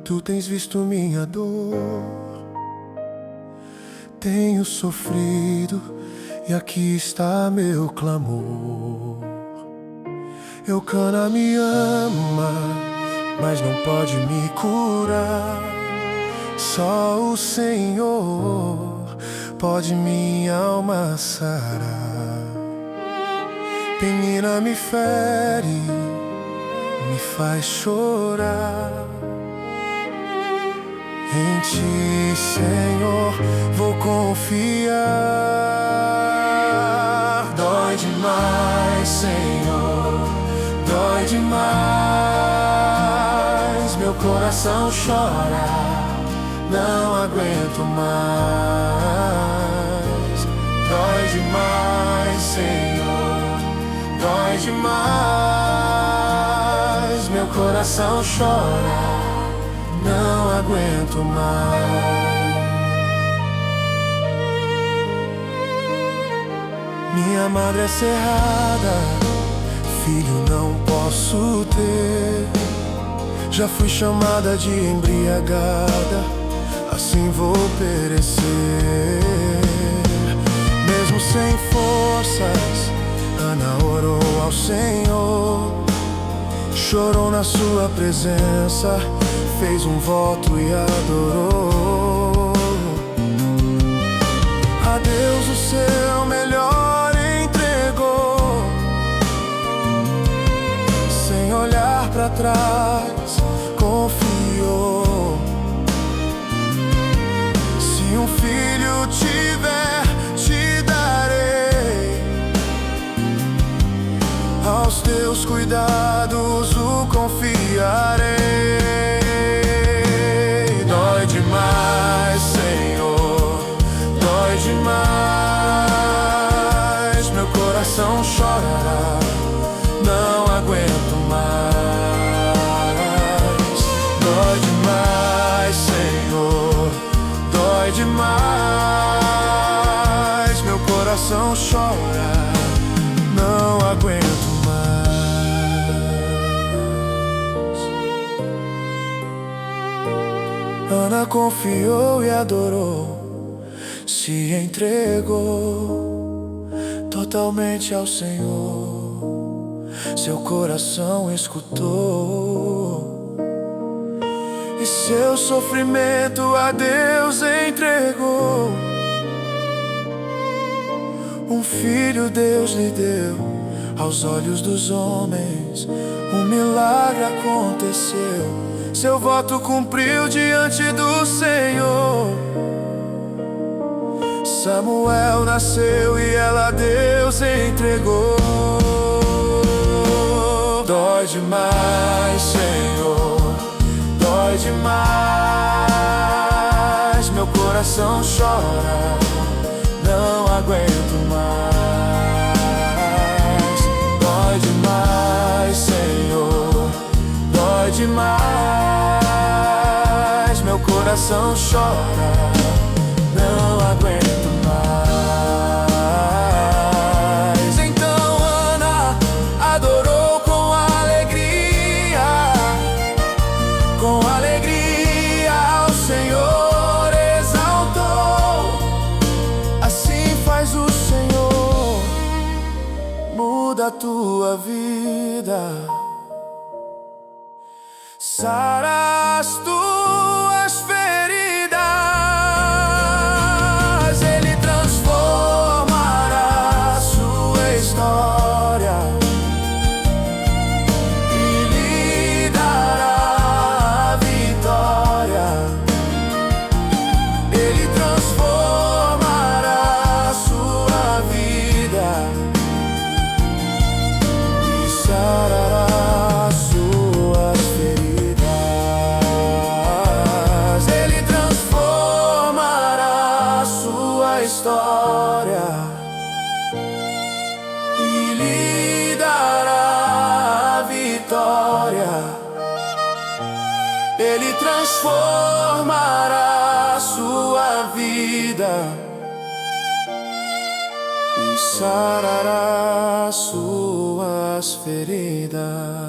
Tu tens visto minha dor, tenho sofrido e aqui está meu clamor. Eucana me ama, mas não pode me curar. Só o Senhor pode minha alma sarar. Penina me fere, me faz chorar. Em Ti, Senhor, vou confiar. Dói demais, Senhor, dói demais. Meu coração chora, não aguento mais. Dói demais, Senhor, dói demais. Meu coração chora, não aguento mais. Minha madre é cerrada, filho não posso ter. Já fui chamada de embriagada, assim vou perecer. Mesmo sem forças, Ana orou ao Senhor, chorou na sua presença, fez um voto e adorou. A Deus o seu melhor entregou, sem olhar pra trás, confiou. Se um filho tiver, te darei. Aos teus cuidados o confiarei. Dói demais, Senhor, dói demais. Meu coração chora, não aguento mais. Dói demais, Senhor, dói demais. Meu coração chora, não aguento mais. Ana confiou e adorou, se entregou totalmente ao Senhor. Seu coração escutou e seu sofrimento a Deus entregou. Um filho Deus lhe deu, aos olhos dos homens um milagre aconteceu. Seu voto cumpriu diante do Senhor. Samuel nasceu e ela a Deus entregou. Dói demais, Senhor, dói demais. Meu coração chora, não aguento mais. Dói demais, Senhor, dói demais. Meu coração chora, não aguento mais. Então Ana adorou com alegria ao Senhor exaltou. Assim faz o Senhor, muda a tua vida, sara as tuas feridas. Ele transformará a sua história e lhe dará a vitória. Ele transformará a sua vida e sarará as suas feridas. Ele transformará a sua história e lhe dará a vitória. Ele transformará a sua vida e sarará as suas feridas.